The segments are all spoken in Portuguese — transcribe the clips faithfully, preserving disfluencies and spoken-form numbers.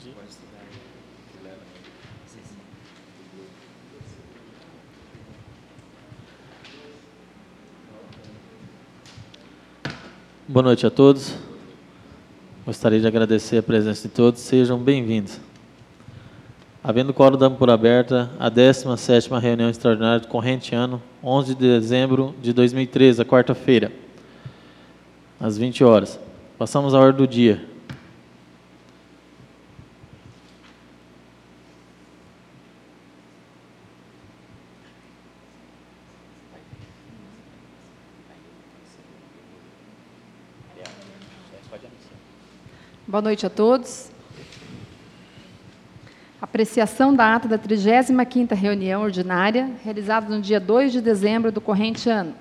Pode Boa noite a todos. Gostaria de agradecer a presença de todos. Sejam bem-vindos. Havendo quórum, damos por aberta a décima sétima reunião extraordinária do corrente ano, onze de dezembro de dois mil e treze, a quarta-feira, às vinte horas. Passamos à ordem do dia. Boa noite a todos. Apreciação da ata da trigésima quinta reunião ordinária, realizada no dia dois de dezembro do corrente ano.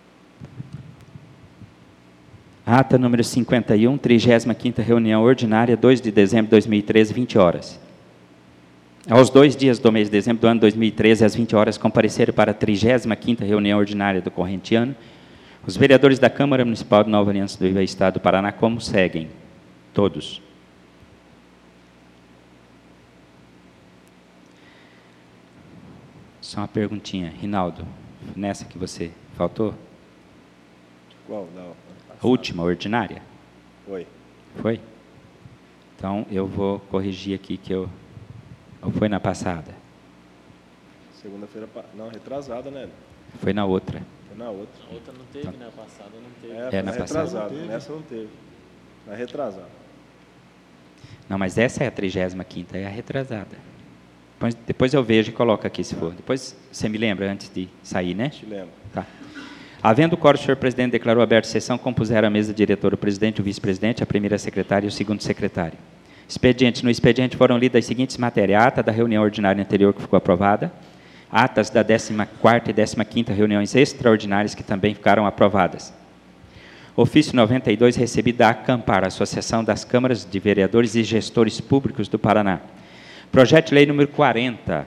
Ata número cinquenta e um, trigésima quinta reunião ordinária, dois de dezembro de dois mil e treze, vinte horas. Aos dois dias do mês de dezembro do ano dois mil e treze, às vinte horas, compareceram para a trigésima quinta reunião ordinária do corrente ano os vereadores da Câmara Municipal de Nova Aliança do I V A Estado do Paraná, como seguem. Todos. Só uma perguntinha. Rinaldo, nessa que você faltou? Qual? Não. A última, ordinária? Foi. Foi? Então, eu vou corrigir aqui que eu... Ou foi na passada? Segunda-feira... Não, retrasada, né? Foi na outra. Foi na outra. A outra não teve, né? A passada não teve. É, é na retrasada. passada. Nessa não teve. Na retrasada. Não, mas essa é a trigésima quinta, é a retrasada. Depois, depois eu vejo e coloco aqui, se for. Depois você me lembra, antes de sair, né? Te lembro. Tá. Havendo quórum, o senhor presidente declarou aberta a sessão, compuseram a mesa diretora, o presidente, o vice-presidente, a primeira secretária e o segundo secretário. Expediente. No expediente foram lidas as seguintes matérias. A ata da reunião ordinária anterior, que ficou aprovada. Atas da décima quarta e décima quinta reuniões extraordinárias, que também ficaram aprovadas. Ofício noventa e dois, recebido da ACAMPAR, Associação das Câmaras de Vereadores e Gestores Públicos do Paraná. Projeto de lei número quarenta,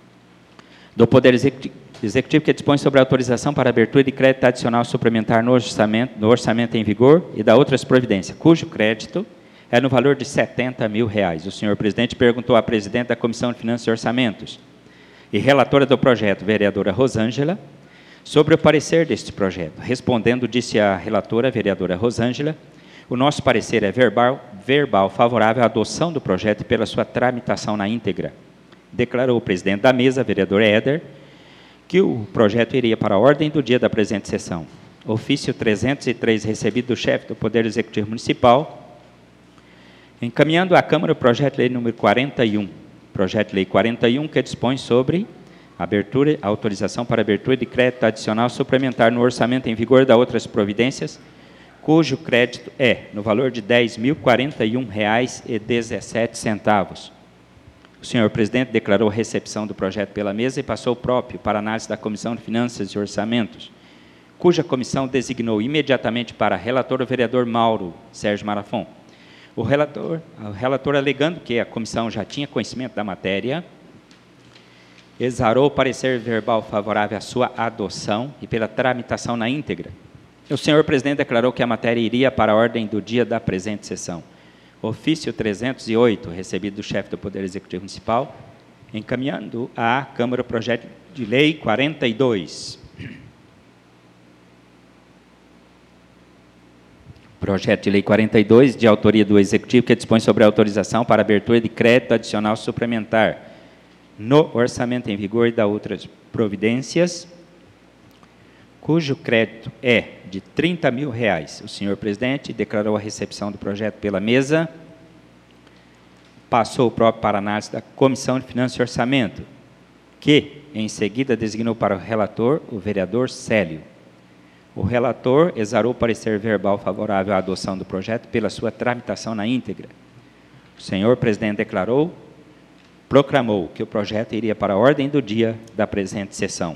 do Poder Executivo, que dispõe sobre a autorização para abertura de crédito adicional suplementar no orçamento, no orçamento em vigor e da outras providências, cujo crédito é no valor de setenta mil reais. O senhor presidente perguntou à presidente da Comissão de Finanças e Orçamentos e relatora do projeto, vereadora Rosângela, sobre o parecer deste projeto. Respondendo, disse a relatora, a vereadora Rosângela, o nosso parecer é verbal, verbal favorável à adoção do projeto e pela sua tramitação na íntegra. Declarou o presidente da mesa, vereador Éder, que o projeto iria para a ordem do dia da presente sessão. Ofício trezentos e três, recebido do chefe do Poder Executivo Municipal, encaminhando à Câmara o projeto de lei número quarenta e um. Projeto de lei quarenta e um, que dispõe sobre abertura, autorização para abertura de crédito adicional suplementar no orçamento em vigor da outras providências, cujo crédito é no valor de dez mil e quarenta e um reais e dezessete centavos. O senhor presidente declarou a recepção do projeto pela mesa e passou o próprio para análise da Comissão de Finanças e Orçamentos, cuja comissão designou imediatamente para relator o vereador Mauro Sérgio Marafon. O relator, o relator alegando que a comissão já tinha conhecimento da matéria, exarou o parecer verbal favorável à sua adoção e pela tramitação na íntegra. O senhor presidente declarou que a matéria iria para a ordem do dia da presente sessão. Ofício trezentos e oito, recebido do chefe do Poder Executivo Municipal, encaminhando à Câmara o projeto de lei quarenta e dois. Projeto de lei quarenta e dois, de autoria do Executivo, que dispõe sobre a autorização para abertura de crédito adicional suplementar no orçamento em vigor e da outras providências, cujo crédito é de trinta mil reais. O senhor presidente declarou a recepção do projeto pela mesa, passou o próprio para análise da Comissão de Finanças e Orçamento, que, em seguida, designou para o relator o vereador Célio. O relator exarou o parecer verbal favorável à adoção do projeto pela sua tramitação na íntegra. O senhor presidente declarou proclamou que o projeto iria para a ordem do dia da presente sessão.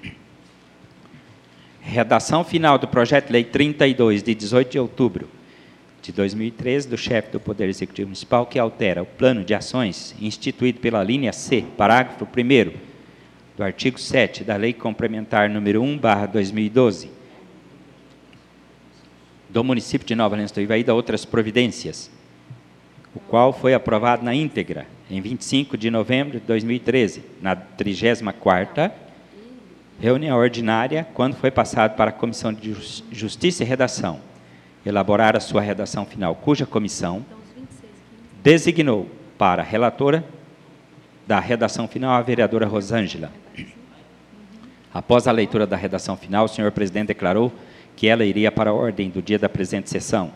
Redação final do projeto de lei trinta e dois, de dezoito de outubro de dois mil e treze, do chefe do Poder Executivo Municipal, que altera o plano de ações instituído pela linha C, parágrafo primeiro, do artigo sete da Lei Complementar número um barra dois mil e doze, do município de Nova Aliança do Ivaí, da outras providências, o qual foi aprovado na íntegra em vinte e cinco de novembro de dois mil e treze, na trigésima quarta reunião ordinária, quando foi passado para a Comissão de Justiça e Redação elaborar a sua redação final, cuja comissão designou para relatora da redação final a vereadora Rosângela. Após a leitura da redação final, o senhor presidente declarou que ela iria para a ordem do dia da presente sessão.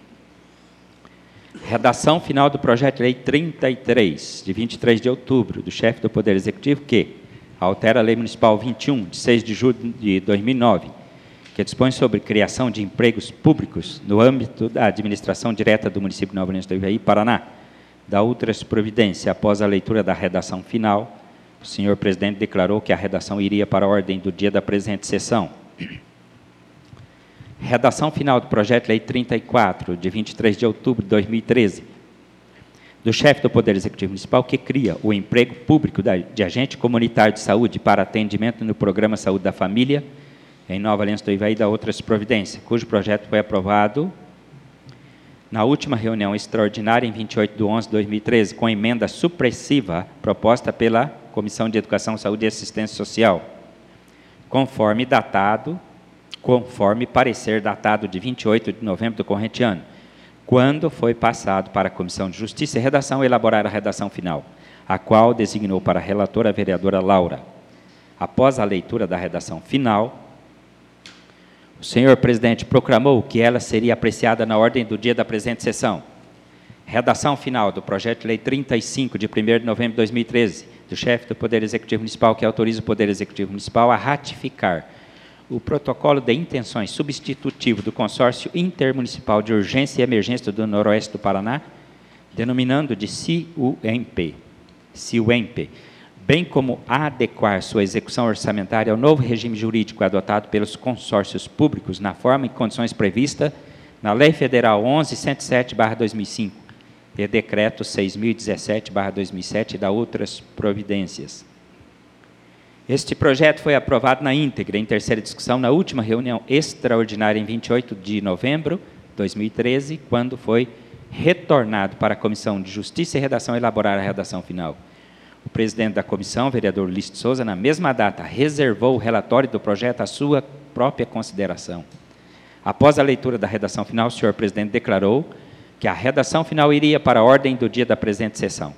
Redação final do projeto de lei trinta e três, de vinte e três de outubro, do chefe do Poder Executivo, que altera a Lei Municipal vinte e um, de seis de julho de dois mil e nove, que dispõe sobre criação de empregos públicos no âmbito da administração direta do município de Nova Aliança do Ivaí, Paraná, da outras providências. Após a leitura da redação final, o senhor presidente declarou que a redação iria para a ordem do dia da presente sessão. Redação final do projeto de lei trinta e quatro, de vinte e três de outubro de dois mil e treze, do chefe do Poder Executivo Municipal, que cria o emprego público de agente comunitário de saúde para atendimento no Programa Saúde da Família, em Nova Aliança do Ivaí e da outras providências, cujo projeto foi aprovado na última reunião extraordinária, em vinte e oito de onze de dois mil e treze, com emenda supressiva proposta pela Comissão de Educação, Saúde e Assistência Social, conforme datado, conforme parecer datado de vinte e oito de novembro do corrente ano, quando foi passado para a Comissão de Justiça e Redação elaborar a redação final, a qual designou para relatora a vereadora Laura. Após a leitura da redação final, o senhor presidente proclamou que ela seria apreciada na ordem do dia da presente sessão. Redação final do projeto de lei trinta e cinco, de primeiro de novembro de dois mil e treze, do chefe do Poder Executivo Municipal, que autoriza o Poder Executivo Municipal a ratificar o protocolo de intenções substitutivo do Consórcio Intermunicipal de Urgência e Emergência do Noroeste do Paraná, denominando de C U M P, C U M P, bem como adequar sua execução orçamentária ao novo regime jurídico adotado pelos consórcios públicos na forma e condições previstas na Lei Federal onze cento e sete barra dois mil e cinco e Decreto seis mil e dezessete barra dois mil e sete e da outras providências. Este projeto foi aprovado na íntegra, em terceira discussão, na última reunião extraordinária, em vinte e oito de novembro de dois mil e treze, quando foi retornado para a Comissão de Justiça e Redação elaborar a redação final. O presidente da comissão, vereador Ulisses de Souza, na mesma data, reservou o relatório do projeto à sua própria consideração. Após a leitura da redação final, o senhor presidente declarou que a redação final iria para a ordem do dia da presente sessão.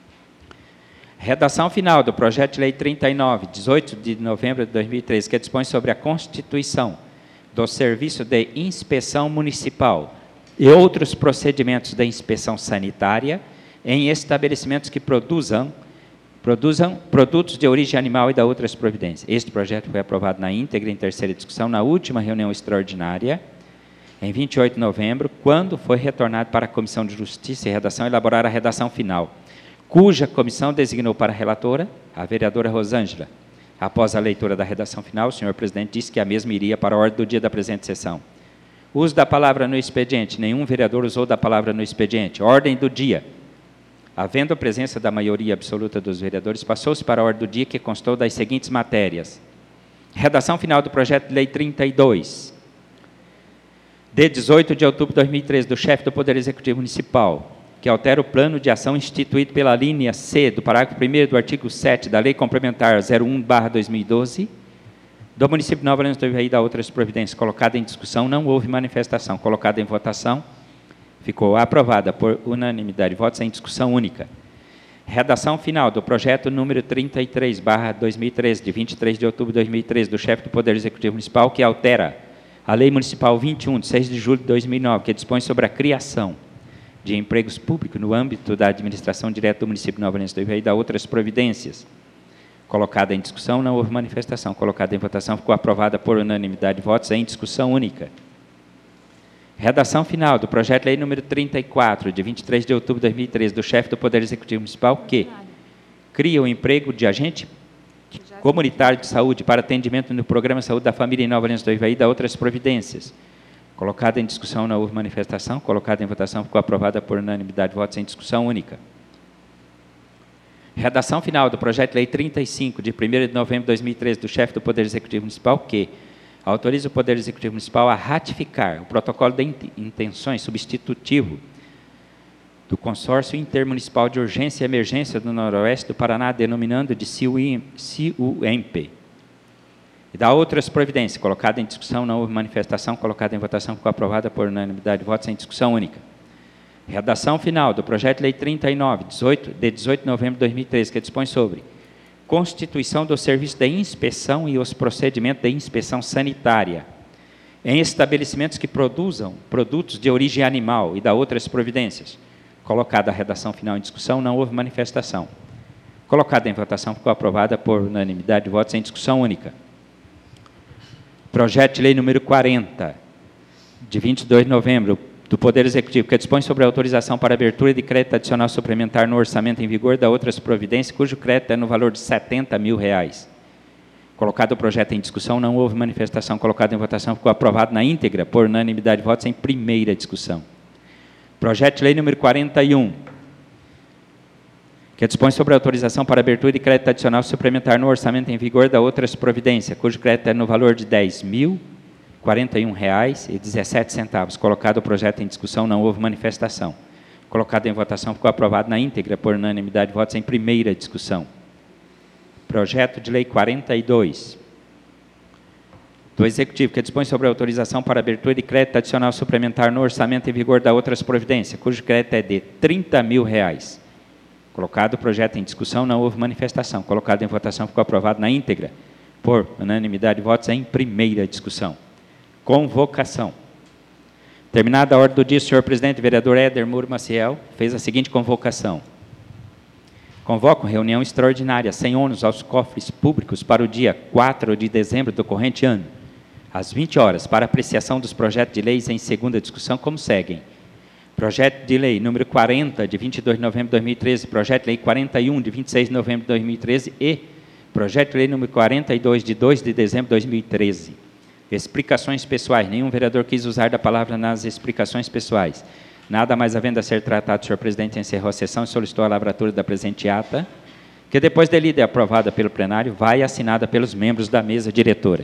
Redação final do projeto de lei trinta e nove, dezoito de novembro de dois mil e treze, que dispõe sobre a constituição do Serviço de Inspeção Municipal e outros procedimentos de inspeção sanitária em estabelecimentos que produzam, produzam produtos de origem animal e da outras providências. Este projeto foi aprovado na íntegra, em terceira discussão, na última reunião extraordinária, em vinte e oito de novembro, quando foi retornado para a Comissão de Justiça e Redação elaborar a redação final, cuja comissão designou para a relatora a vereadora Rosângela. Após a leitura da redação final, o senhor presidente disse que a mesma iria para a ordem do dia da presente sessão. Uso da palavra no expediente. Nenhum vereador usou da palavra no expediente. Ordem do dia. Havendo a presença da maioria absoluta dos vereadores, passou-se para a ordem do dia, que constou das seguintes matérias. Redação final do projeto de lei trinta e dois, de dezoito de outubro de dois mil e treze, do chefe do Poder Executivo Municipal, que altera o plano de ação instituído pela linha C do parágrafo primeiro do artigo sete da Lei Complementar zero um barra dois mil e doze, do município de Nova Aliança do Ivaí e da outras providências. Colocada em discussão, não houve manifestação. Colocada em votação, ficou aprovada por unanimidade de votos em discussão única. Redação final do projeto número trinta e três barra dois mil e treze, de vinte e três de outubro de dois mil e treze, do chefe do Poder Executivo Municipal, que altera a Lei Municipal vinte e um, de seis de julho de dois mil e nove, que dispõe sobre a criação de empregos públicos no âmbito da administração direta do município de Nova Aliança do Ivaí e da outras providências. Colocada em discussão, não houve manifestação. Colocada em votação, ficou aprovada por unanimidade de votos em discussão única. Redação final do projeto de lei número trinta e quatro, de vinte e três de outubro de dois mil e treze, do chefe do Poder Executivo Municipal, que cria o emprego de agente comunitário de saúde para atendimento no Programa Saúde da Família em Nova Aliança do Ivaí e da outras providências. Colocada em discussão, não houve manifestação. Colocada em votação, ficou aprovada por unanimidade de votos em discussão única. Redação final do projeto de lei trinta e cinco, de primeiro de novembro de dois mil e treze, do chefe do Poder Executivo Municipal, que autoriza o Poder Executivo Municipal a ratificar o protocolo de intenções substitutivo do Consórcio Intermunicipal de Urgência e Emergência do Noroeste do Paraná, denominando de C U I M P. E da outras providências, colocada em discussão, não houve manifestação, colocada em votação, ficou aprovada por unanimidade de votos em discussão única. Redação final do projeto de lei trinta e nove, dezoito, de dezoito de novembro de dois mil e treze, que dispõe sobre constituição do serviço de inspeção e os procedimentos de inspeção sanitária em estabelecimentos que produzam produtos de origem animal e da outras providências. Colocada a redação final em discussão, não houve manifestação. Colocada em votação, ficou aprovada por unanimidade de votos em discussão única. Projeto de lei número quarenta, de vinte e dois de novembro, do Poder Executivo, que dispõe sobre a autorização para abertura de crédito adicional suplementar no orçamento em vigor da outras providências, cujo crédito é no valor de setenta mil reais. Colocado o projeto em discussão, não houve manifestação. Colocado em votação, ficou aprovado na íntegra, por unanimidade de votos em primeira discussão. Projeto de lei número quarenta e um, que dispõe sobre a autorização para abertura de crédito adicional suplementar no orçamento em vigor da outras providências, cujo crédito é no valor de dez mil e quarenta e um reais e dezessete centavos. Colocado o projeto em discussão, não houve manifestação. Colocado em votação, ficou aprovado na íntegra, por unanimidade de votos em primeira discussão. Projeto de lei quarenta e dois, do Executivo, que dispõe sobre a autorização para abertura de crédito adicional suplementar no orçamento em vigor da outras providências, cujo crédito é de trinta mil reais. Colocado o projeto em discussão, não houve manifestação. Colocado em votação, ficou aprovado na íntegra, por unanimidade de votos em primeira discussão. Convocação. Terminada a ordem do dia, o senhor presidente, vereador Éder Muro Maciel, fez a seguinte convocação. Convoco reunião extraordinária, sem ônus aos cofres públicos, para o dia quatro de dezembro do corrente ano, às vinte horas, para apreciação dos projetos de leis em segunda discussão, como seguem. Projeto de lei número quarenta, de vinte e dois de novembro de dois mil e treze, projeto de lei quarenta e um, de vinte e seis de novembro de dois mil e treze e projeto de lei número quarenta e dois, de dois de dezembro de dois mil e treze. Explicações pessoais. Nenhum vereador quis usar da palavra nas explicações pessoais. Nada mais havendo a ser tratado, o senhor presidente encerrou a sessão e solicitou a lavratura da presente ata, que depois de lida e aprovada pelo plenário, vai assinada pelos membros da mesa diretora.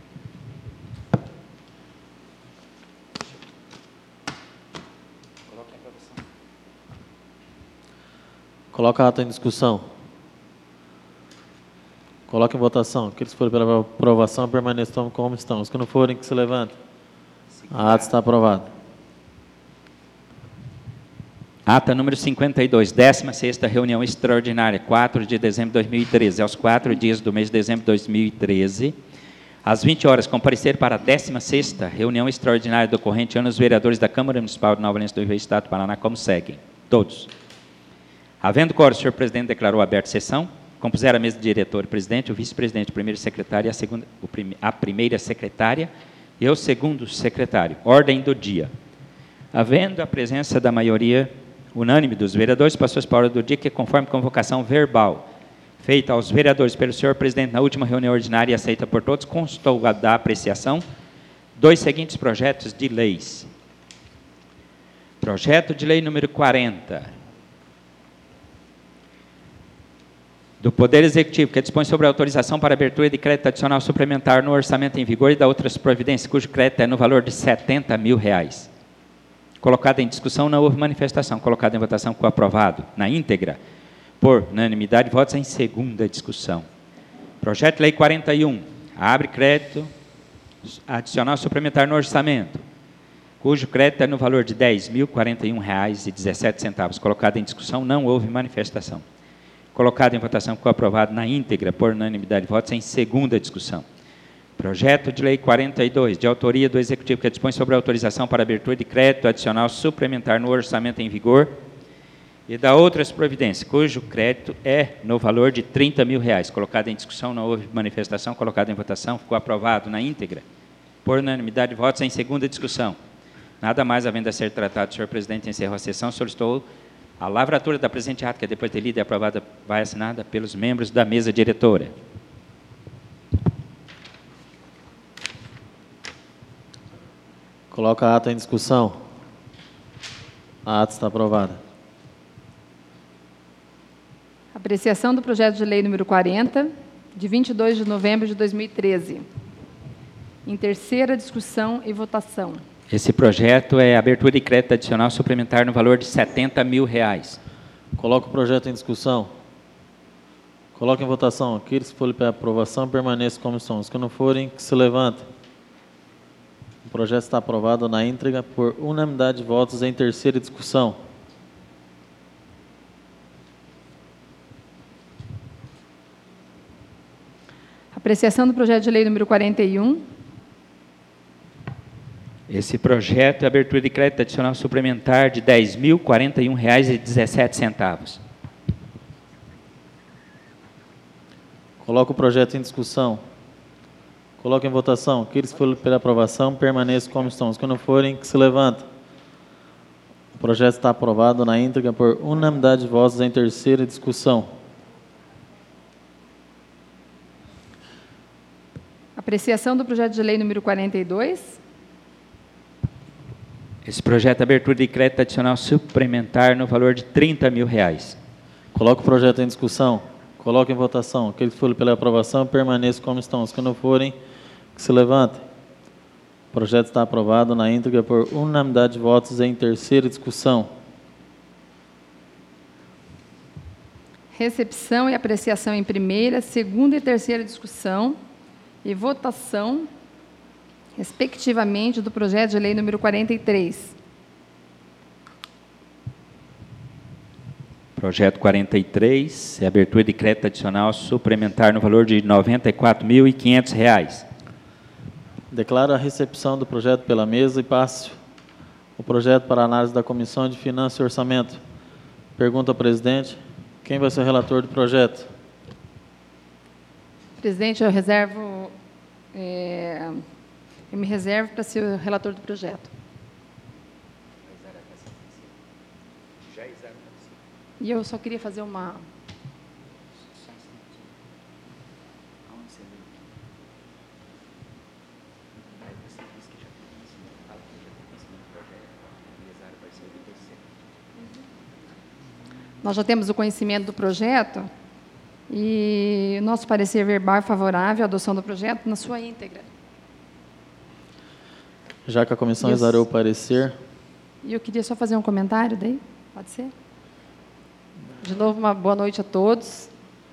Coloca a ata em discussão. Coloque em votação. Aqueles que forem pela aprovação permaneçam como estão. Os que não forem, que se levantem. A ata está aprovada. Ata número cinquenta e dois, décima sexta reunião extraordinária, quatro de dezembro de dois mil e treze, aos quatro dias do mês de dezembro de dois mil e treze, às vinte horas, comparecer para a décima sexta reunião extraordinária do corrente ano os vereadores da Câmara Municipal de Nova Valença do Rio Estado do Paraná, como seguem. Todos. Havendo quórum, o senhor presidente declarou aberta a sessão, compuseram a mesa de diretor e presidente, o vice-presidente, o primeiro secretário, a, segunda, o prime, a primeira secretária e o segundo secretário. Ordem do dia. Havendo a presença da maioria unânime dos vereadores, passou-se para a ordem do dia que, conforme convocação verbal feita aos vereadores pelo senhor presidente na última reunião ordinária e aceita por todos, constou a da apreciação dois seguintes projetos de leis. Projeto de lei número quarenta, do Poder Executivo, que dispõe sobre a autorização para abertura de crédito adicional suplementar no orçamento em vigor e da outras providências, cujo crédito é no valor de setenta mil reais. Colocado em discussão, não houve manifestação. Colocado em votação, ficou aprovado na íntegra, por unanimidade de votos em segunda discussão. Projeto de lei quarenta e um, abre crédito adicional suplementar no orçamento, cujo crédito é no valor de dez mil e quarenta e um reais e dezessete centavos. Colocado em discussão, não houve manifestação. Colocado em votação, ficou aprovado na íntegra, por unanimidade de votos, em segunda discussão. Projeto de lei quarenta e dois, de autoria do Executivo, que dispõe sobre a autorização para abertura de crédito adicional suplementar no orçamento em vigor e da outras providências, cujo crédito é no valor de trinta mil reais. Colocado em discussão, não houve manifestação. Colocado em votação, ficou aprovado na íntegra, por unanimidade de votos, em segunda discussão. Nada mais havendo a ser tratado, o senhor presidente encerrou a sessão, solicitou a lavratura da presente ata, que depois de lida e aprovada, vai assinada pelos membros da mesa diretora. Coloca a ata em discussão. A ata está aprovada. Apreciação do projeto de lei número quarenta, de vinte e dois de novembro de dois mil e treze. Em terceira discussão e votação. Esse projeto é abertura de crédito adicional suplementar no valor de setenta mil reais. Coloco o projeto em discussão. Coloco em votação. Aqueles que forem para aprovação, permaneçam como estão. Os que não forem, que se levantem. O projeto está aprovado na íntegra por unanimidade de votos em terceira discussão. Apreciação do projeto de lei número quarenta e um. Esse projeto é abertura de crédito adicional suplementar de dez mil quarenta e um reais e dezessete centavos. Coloco o projeto em discussão. Coloco em votação. Aqueles que forem pela aprovação, permaneçam como estão. Os que não forem, que se levantem. O projeto está aprovado na íntegra por unanimidade de votos em terceira discussão. Apreciação do projeto de lei número quarenta e dois. Esse projeto é abertura de crédito adicional suplementar no valor de trinta mil reais. Coloco o projeto em discussão. Coloco em votação. Aqueles que forem pela aprovação, permaneçam como estão. Os que não forem, que se levantem. O projeto está aprovado na íntegra por unanimidade de votos em terceira discussão. Recepção e apreciação em primeira, segunda e terceira discussão e votação, respectivamente, do projeto de lei número quarenta e três. Projeto quarenta e três é abertura de crédito adicional suplementar no valor de noventa e quatro mil e quinhentos reais. Declaro a recepção do projeto pela mesa e passo o projeto para análise da Comissão de Finanças e Orçamento. Pergunta ao presidente, quem vai ser o relator do projeto? Presidente, eu reservo, é, eu me reservo para ser o relator do projeto. E eu só queria fazer uma... Nós já temos o conhecimento do projeto e nosso parecer verbal é favorável à adoção do projeto na sua íntegra. Já que a comissão Isso. exarou o parecer, E eu queria só fazer um comentário daí, pode ser? De novo, uma boa noite a todos.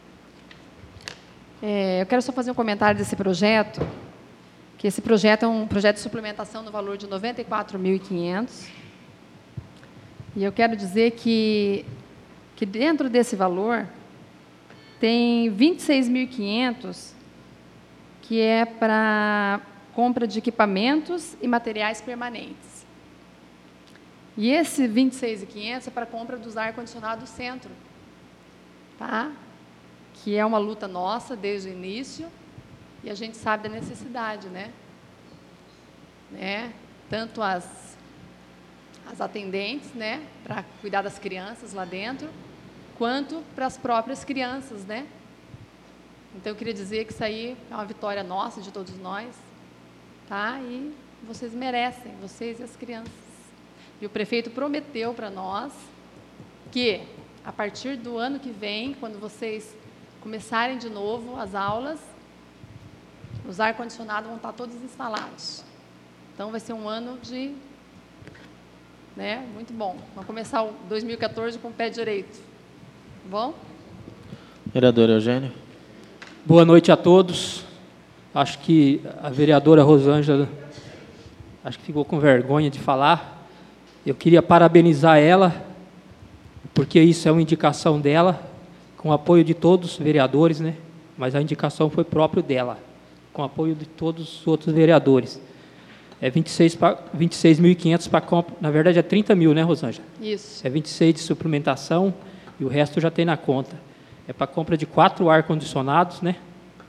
É, eu quero só fazer um comentário desse projeto, que esse projeto é um projeto de suplementação no valor de noventa e quatro mil e quinhentos reais. E eu quero dizer que, que dentro desse valor tem vinte e seis mil e quinhentos reais que é para compra de equipamentos e materiais permanentes. E esse vinte e seis mil e quinhentos reais é para a compra dos ar-condicionado do centro, tá? Que é uma luta nossa desde o início, e a gente sabe da necessidade, né? né? Tanto as, as atendentes, né? Para cuidar das crianças lá dentro, quanto para as próprias crianças, né? Então, eu queria dizer que isso aí é uma vitória nossa, de todos nós, tá? E vocês merecem, vocês e as crianças. E o prefeito prometeu para nós que, a partir do ano que vem, quando vocês começarem de novo as aulas, os ar-condicionados vão estar todos instalados. Então, vai ser um ano de, né, muito bom. Vamos começar o dois mil e quatorze com o pé direito. Tá bom? vereador Eugênio. Boa noite a todos. Acho que a vereadora Rosângela, acho que ficou com vergonha de falar. Eu queria parabenizar ela, porque isso é uma indicação dela, com o apoio de todos os vereadores, né? Mas a indicação foi próprio dela, com o apoio de todos os outros vereadores. É vinte e seis mil e quinhentos para compra, na verdade é trinta mil, né, Rosângela? Isso. É vinte e seis de suplementação e o resto já tem na conta. É para compra de quatro ar-condicionados, né?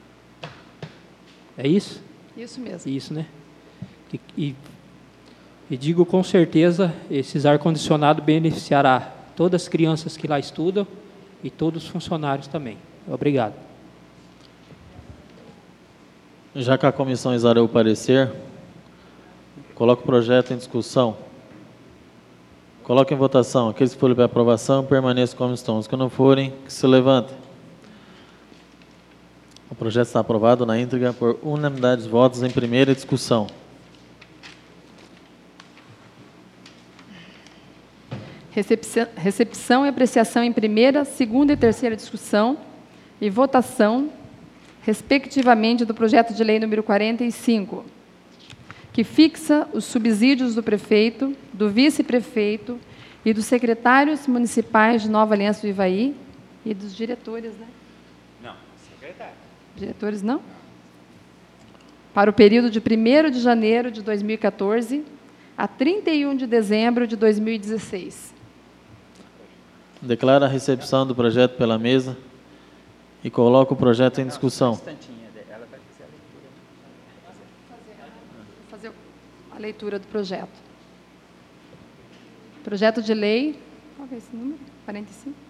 É isso? Isso mesmo. Isso, né? E, e, e digo com certeza, esses ar-condicionados beneficiará todas as crianças que lá estudam e todos os funcionários também. Obrigado. Já que a comissão exarou o parecer, coloco o projeto em discussão. Coloque em votação. Aqueles que forem para aprovação, permaneçam como estão. Os que não forem, que se levantem. O projeto está aprovado na íntegra por unanimidade de votos em primeira discussão. recepção, recepção e apreciação em primeira, segunda e terceira discussão e votação, respectivamente, do projeto de lei número quarenta e cinco, que fixa os subsídios do prefeito, do vice-prefeito e dos secretários municipais de Nova Aliança do Ivaí e dos diretores, né? Não, secretário. Diretores não? Para o período de primeiro de janeiro de dois mil e quatorze a trinta e um de dezembro de dois mil e dezesseis. Declaro a recepção do projeto pela mesa e coloco o projeto em discussão. Ela vai fazer a leitura. Vou fazer a leitura do projeto. Projeto de lei, qual é esse número? quarenta e cinco?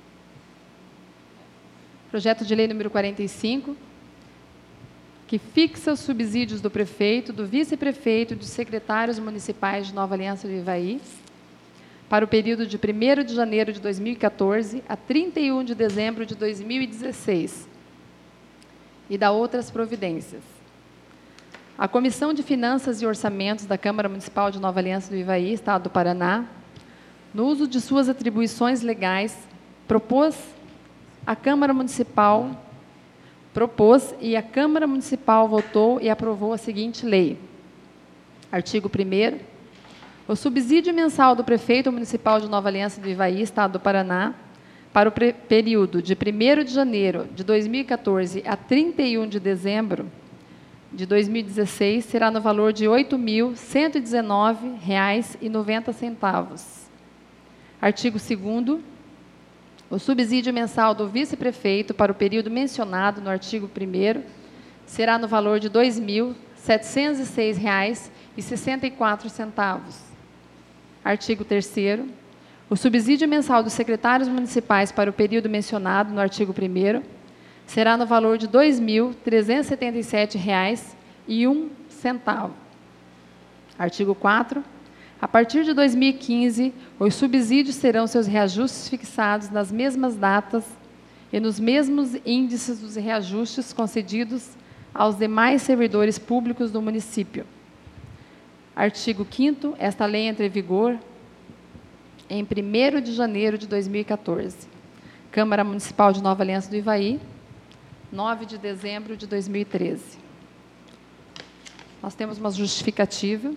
Projeto de lei número quarenta e cinco, que fixa os subsídios do prefeito, do vice-prefeito e dos secretários municipais de Nova Aliança do Ivaí para o período de primeiro de janeiro de dois mil e quatorze a trinta e um de dezembro de dois mil e dezesseis e da outras providências. A Comissão de Finanças e Orçamentos da Câmara Municipal de Nova Aliança do Ivaí, Estado do Paraná, no uso de suas atribuições legais, propôs a Câmara Municipal propôs e a Câmara Municipal votou e aprovou a seguinte lei. Artigo primeiro. O subsídio mensal do prefeito municipal de Nova Aliança do Ivaí, Estado do Paraná, para o período de primeiro de janeiro de dois mil e quatorze a trinta e um de dezembro de dois mil e dezesseis será no valor de oito mil cento e dezenove reais e noventa centavos. Artigo segundo. O subsídio mensal do vice-prefeito para o período mencionado no artigo primeiro será no valor de dois mil setecentos e seis reais e sessenta e quatro centavos. Artigo terceiro. O subsídio mensal dos secretários municipais para o período mencionado no artigo primeiro será no valor de dois mil trezentos e setenta e sete reais e um centavo. Artigo quarto. A partir de dois mil e quinze, os subsídios terão seus reajustes fixados nas mesmas datas e nos mesmos índices dos reajustes concedidos aos demais servidores públicos do município. Artigo quinto. Esta lei entra em vigor em primeiro de janeiro de dois mil e quatorze. Câmara Municipal de Nova Aliança do Ivaí, nove de dezembro de dois mil e treze. Nós temos uma justificativa.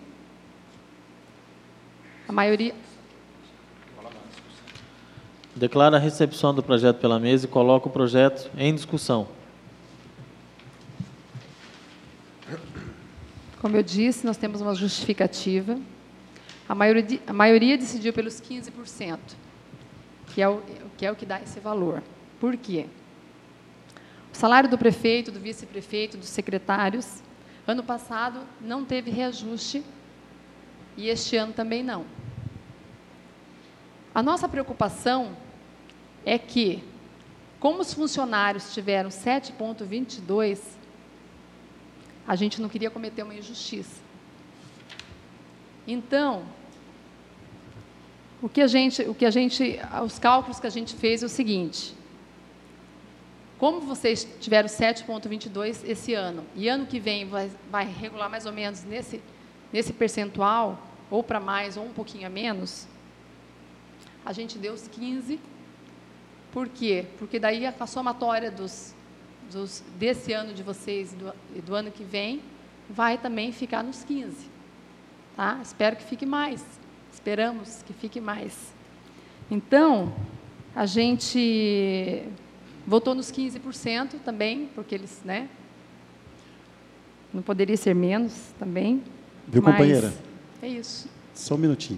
A maioria... Declaro a recepção do projeto pela mesa e coloco o projeto em discussão. Como eu disse, nós temos uma justificativa. A maioria, a maioria decidiu pelos quinze por cento, que é, o, que é o que dá esse valor. Por quê? O salário do prefeito, do vice-prefeito, dos secretários, ano passado não teve reajuste e este ano também não. A nossa preocupação é que, como os funcionários tiveram sete vírgula vinte e dois, a gente não queria cometer uma injustiça. Então, o que a gente, o que a gente, os cálculos que a gente fez é o seguinte: como vocês tiveram sete vírgula vinte e dois esse ano, e ano que vem vai, vai regular mais ou menos nesse, nesse percentual, ou para mais, ou um pouquinho a menos, a gente deu os quinze. Por quê? Porque daí a somatória dos, dos, desse ano de vocês e do, do ano que vem vai também ficar nos quinze. Tá? Espero que fique mais. Esperamos que fique mais. Então, a gente votou nos quinze por cento também, porque eles, né, não poderia ser menos também. Viu, mas companheira? É isso. Só um minutinho.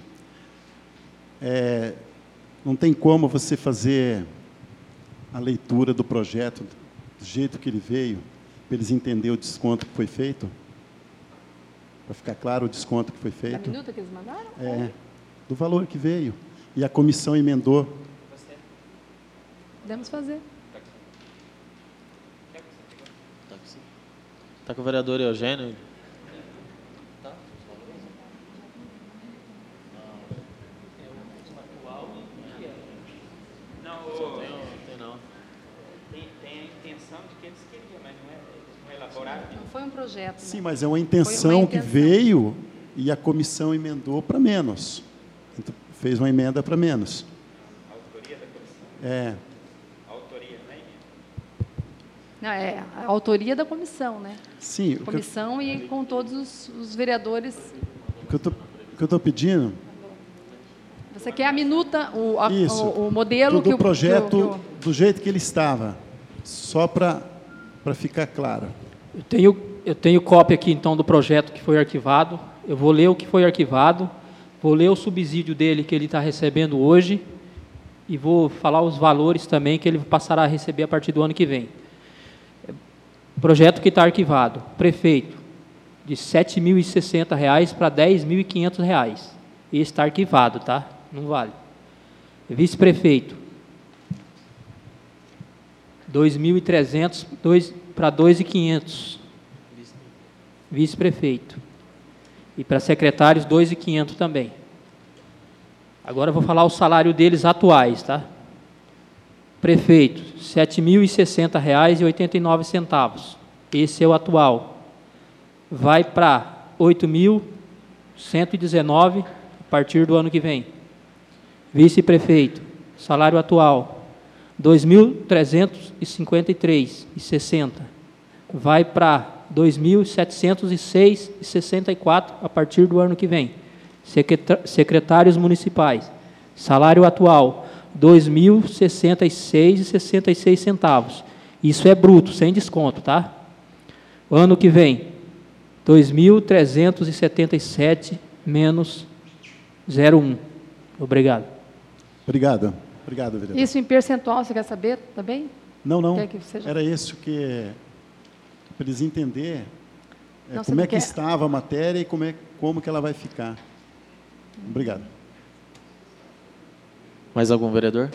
É, não tem como você fazer a leitura do projeto do jeito que ele veio, para eles entenderem o desconto que foi feito? Para ficar claro o desconto que foi Da feito? minuta que eles mandaram? É, do valor que veio. E a comissão emendou. Podemos fazer. Está com o vereador Eugênio? Não, o- Tem não. tem, tem a intenção de que eles queriam, mas não, é, eles não elaboraram. Não foi um projeto. Sim, né? mas é uma intenção, Foi uma que intenção. veio e a comissão emendou para menos. Então, fez uma emenda para menos. A autoria da comissão. É, A autoria, né? Não, é a autoria da comissão, né? sim, o que eu- Comissão e com todos os, os vereadores. o que eu tô- o que eu estou pedindo, Você quer a minuta, o, a- isso, o, o modelo do, que do o projeto que o- que o- do jeito que ele estava, só para para ficar claro. Eu tenho, eu tenho cópia aqui, então, do projeto que foi arquivado. Eu vou ler o que foi arquivado, vou ler o subsídio dele que ele está recebendo hoje e vou falar os valores também que ele passará a receber a partir do ano que vem. Projeto que está arquivado. Prefeito, de sete mil e sessenta reais para dez mil e quinhentos reais. Esse está arquivado, tá? Não vale. Vice-prefeito, dois mil e trezentos para dois mil e quinhentos. Vice-prefeito. E para secretários, dois mil e quinhentos também. Agora eu vou falar o salário deles atuais, tá? Prefeito, sete mil e sessenta reais e oitenta e nove centavos. Esse é o atual. Vai para oito mil cento e dezenove a partir do ano que vem. Vice-prefeito, salário atual, dois mil trezentos e cinquenta e três reais e sessenta centavos. Vai para dois mil setecentos e seis reais e sessenta e quatro centavos a partir do ano que vem. Secretários municipais, salário atual, dois mil e sessenta e seis reais e sessenta e seis centavos. Isso é bruto, sem desconto, tá? Ano que vem, dois mil trezentos e setenta e sete menos zero vírgula um. Obrigado. Obrigado. Obrigado, vereador. Isso em percentual, você quer saber também? Não, não. Quer que seja- Era isso que para eles entenderem é, Não, você como não é que quer- estava a matéria e como é como que ela vai ficar. Obrigado. Mais algum vereador?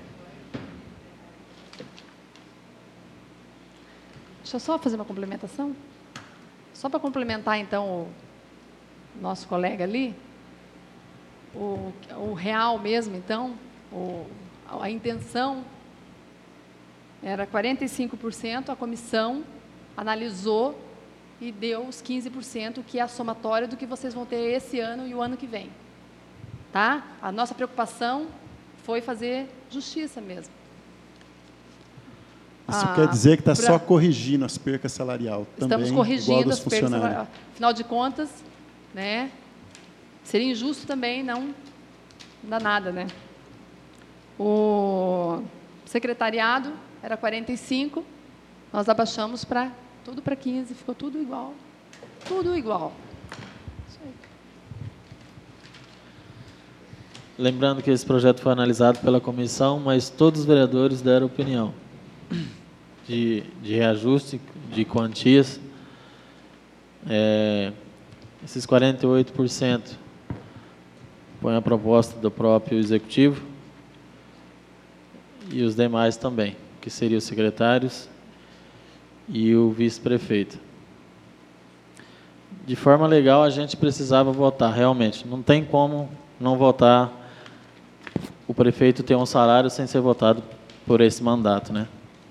Deixa eu só fazer uma complementação. Só para complementar, então, o nosso colega ali, o, o real mesmo, então, o, a intenção era quarenta e cinco por cento, a comissão analisou e deu os quinze por cento, que é a somatória do que vocês vão ter esse ano e o ano que vem. Tá? A nossa preocupação foi fazer justiça mesmo. Isso Ah, quer dizer que está pra- só corrigindo as percas salarial também, Estamos igual corrigindo dos as perdas. funcionários. Afinal de contas, né, seria injusto também não dar nada, né? O secretariado era quarenta e cinco, nós abaixamos para tudo para quinze, ficou tudo igual. Tudo igual. Isso aí. Lembrando que esse projeto foi analisado pela comissão, mas todos os vereadores deram opinião de, de reajuste de quantias. É, esses quarenta e oito por cento põe a proposta do próprio executivo e os demais também, que seriam os secretários e o vice-prefeito. De forma legal, a gente precisava votar, realmente. Não tem como não votar o prefeito ter um salário sem ser votado por esse mandato, né?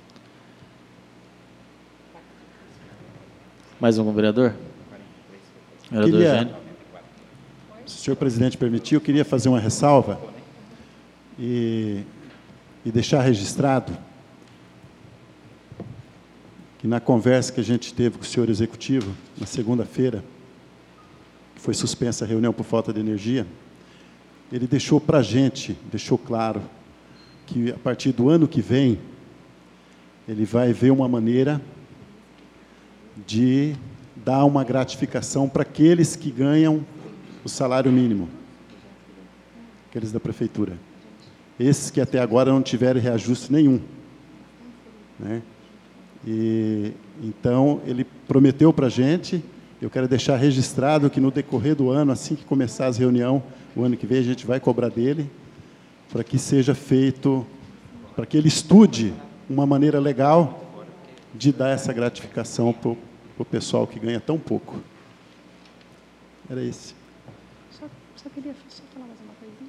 Mais algum vereador? Vereador Queria- Eugênio? Se o senhor presidente permitir, eu queria fazer uma ressalva e, e deixar registrado que na conversa que a gente teve com o senhor executivo, na segunda-feira, que foi suspensa a reunião por falta de energia, ele deixou para a gente, deixou claro, que a partir do ano que vem, ele vai ver uma maneira de dar uma gratificação para aqueles que ganham o salário mínimo, aqueles da prefeitura. Esses que até agora não tiveram reajuste nenhum, né? E, então, ele prometeu para a gente, eu quero deixar registrado que no decorrer do ano, assim que começar as reuniões, o ano que vem a gente vai cobrar dele, para que seja feito, para que ele estude uma maneira legal de dar essa gratificação para o pessoal que ganha tão pouco. Era esse. Só, só queria só falar mais uma coisinha.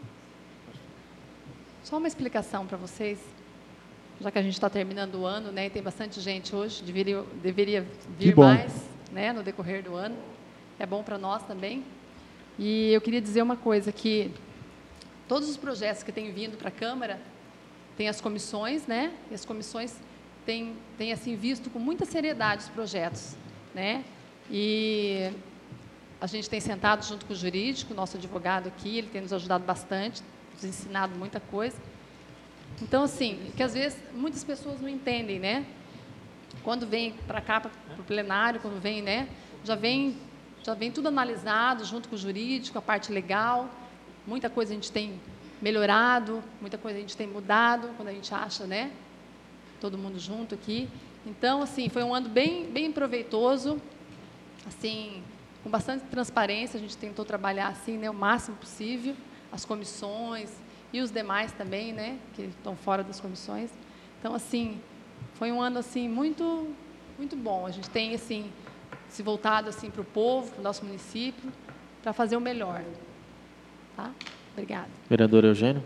Só uma explicação para vocês, já que a gente está terminando o ano, né, e tem bastante gente hoje, deveria, deveria Que vir bom. mais, né, no decorrer do ano. É bom para nós também. E eu queria dizer uma coisa, que todos os projetos que têm vindo para a Câmara, tem as comissões, né? E as comissões têm, têm assim, visto com muita seriedade os projetos, né? E a gente tem sentado junto com o jurídico, nosso advogado aqui, ele tem nos ajudado bastante, nos ensinado muita coisa. Então, assim, que às vezes muitas pessoas não entendem, né? Quando vem para cá, para o plenário, quando vem, né? Já vem, já vem tudo analisado junto com o jurídico, a parte legal. Muita coisa a gente tem melhorado, muita coisa a gente tem mudado, quando a gente acha, né? Todo mundo junto aqui. Então, assim, foi um ano bem, bem proveitoso, assim, com bastante transparência. A gente tentou trabalhar assim, né, o máximo possível, as comissões e os demais também, né, que estão fora das comissões. Então, assim, foi um ano assim muito, muito bom. A gente tem assim se voltado assim para o povo, para o nosso município, para fazer o melhor. Tá? Obrigada. Vereador Eugênio.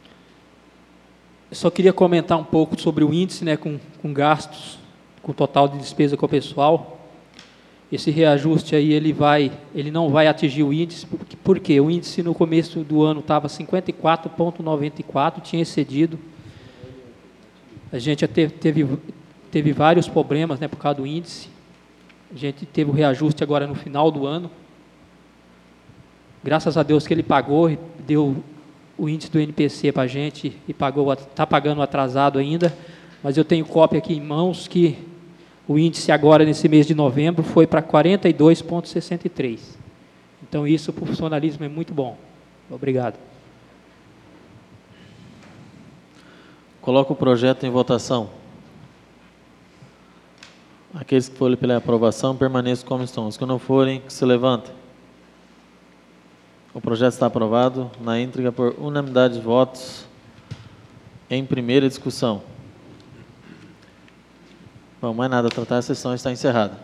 Eu só queria comentar um pouco sobre o índice, né, com, com gastos, com total de despesa com o pessoal. Esse reajuste aí, ele, vai, ele não vai atingir o índice, porque, porque o índice no começo do ano estava cinquenta e quatro vírgula noventa e quatro, tinha excedido. A gente teve, teve, teve vários problemas, né, por causa do índice. A gente teve o reajuste agora no final do ano. Graças a Deus que ele pagou, e deu o índice do N P C para a gente e pagou, está pagando atrasado ainda, mas eu tenho cópia aqui em mãos que o índice agora, nesse mês de novembro, foi para quarenta e dois vírgula sessenta e três. Então, isso para o funcionalismo é muito bom. Obrigado. Coloco o projeto em votação. Aqueles que forem pela aprovação, permaneçam como estão. Os que não forem, que se levantem. O projeto está aprovado na íntegra por unanimidade de votos em primeira discussão. Bom, mais nada a tratar, a sessão está encerrada.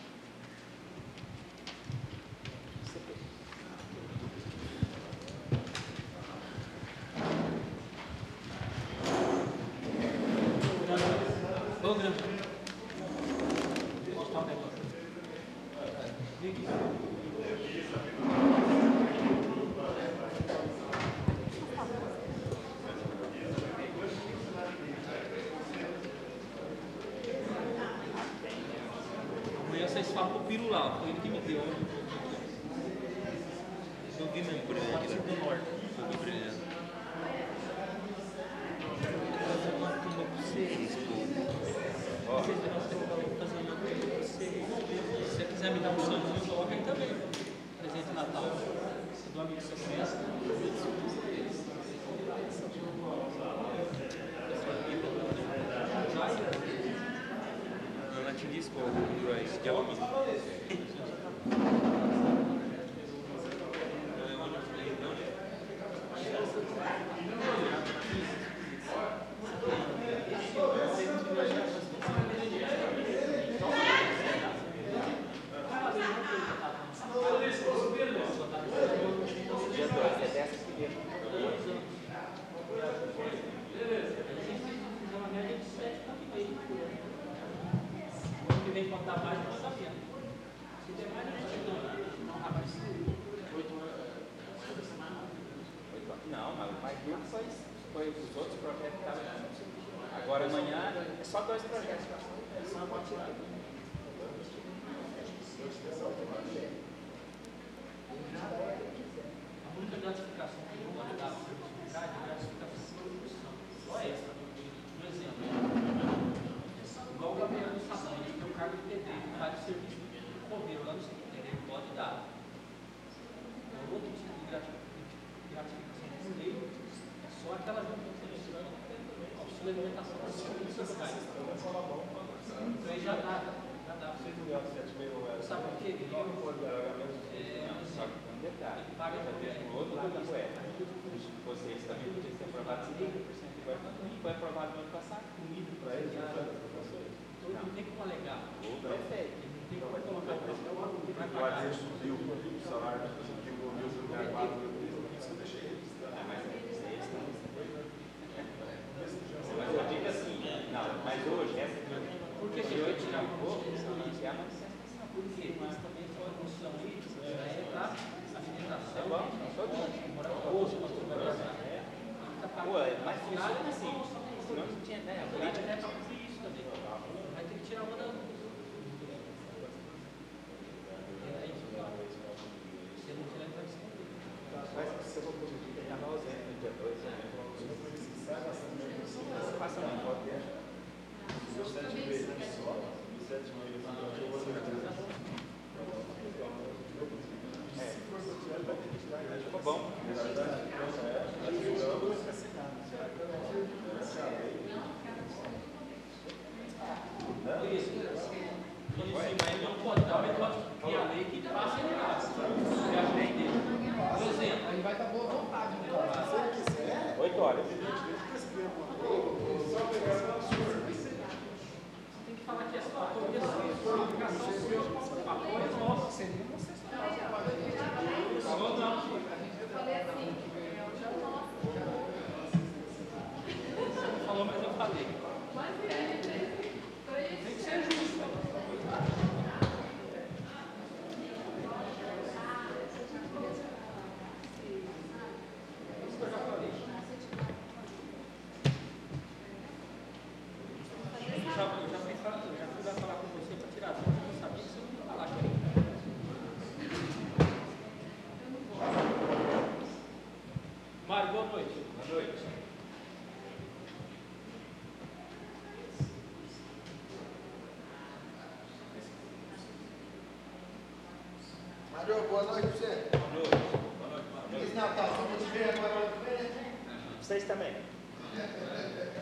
Amanhã vocês falam pro Piro lá, foi ele que me deu. Eu vi mesmo por ele aqui do norte. Foi brilhante. Se você quiser me dar um santinho, coloca aí também. Presente de Natal. Do amigo que você conhece. Não, mas o mais duro foi, foi os outros projetos que estavam. Agora amanhã é só dois projetos que são tirados. A única gratificação que eu pode dar para a universidade é a gratificação de produção. Só essa. Por exemplo, igual o Gabriel do Sabão, ele tem o cargo de pedreiro, faz o serviço de coveiro lá no cemitério, ele pode dar. É outro tipo de gratificação por lei, é só aquela junta que você mencionou, auxílio alimentação das serviços locais. Então aí já dá, já dá. Sabe por quê? Ele paga também. O outro lado é, vocês também podiam ter aprovado cinquenta por cento, agora não foi aprovado no ano passado. Então não tem como alegar. O prefeito. Não tem como colocar o preço. Vai O pagar. A D subiu o salário das pessoas que envolviam o lugar quatro mil, isso eu deixei eles. Mas eu digo assim, não, mas hoje, essa Porque se eu eu tirar um pouco, é a manifestação. porque eles também são a função aí, já é para alimentação, É bom, só morar no posto, para trabalhar. Ué, mas funciona assim. Senão não tinha ideia. A política É para fazer isso também. Vai ter que tirar uma das duas. Se não tirar, vai se complicar. se eu vou pegar ausente no dia dois, né? Passa uma foto dele. Ficou bom. Isso. Em cima ele não pode dar, mas pode criar a lei que faça ele graça. É a lei dele. Por exemplo, Aí vai dar boa vontade, né? Oito horas. tem que falar que é só a publicação sua, apoio é nosso. Seria uma sessão. Ou não. Eu falei assim, é o nosso. Você não falou, mas eu falei. Tem que ser justo. Eu já, eu já fui falar, eu já fui lá falar com você para tirar tudo, eu sabia que você não ia falar. Mário, boa noite. Boa noite. Mário, boa noite pra você. Boa noite. Boa noite. Feliz Natal. Vamos te ver agora. Vocês também.